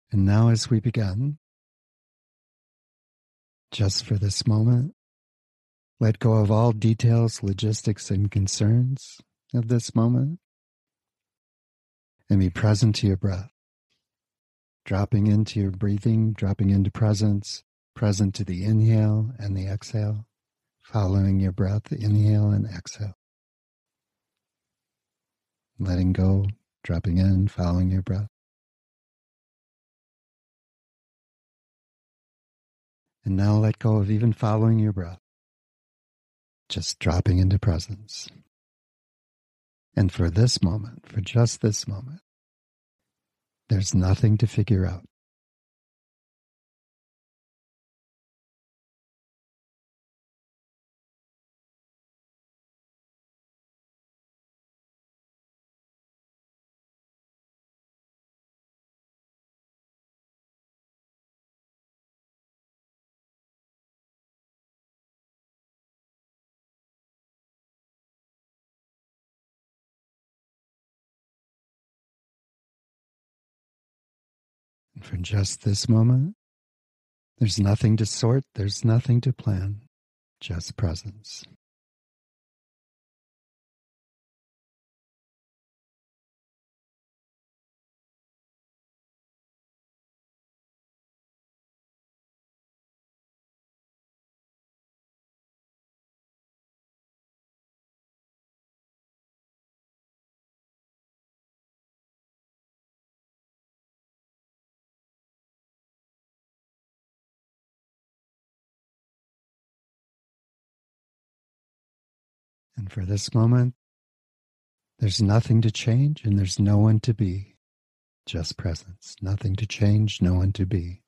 And now as we begin, just for this moment, let go of all details, logistics, and concerns of this moment, and be present to your breath. Dropping into your breathing, dropping into presence, present to the inhale and the exhale, following your breath, inhale and exhale. Letting go, dropping in, following your breath. And now let go of even following your breath, just dropping into presence. And for this moment, for just this moment, there's nothing to figure out. And for just this moment, there's nothing to sort, there's nothing to plan, just presence. And for this moment, there's nothing to change and there's no one to be, just presence. Nothing to change, no one to be.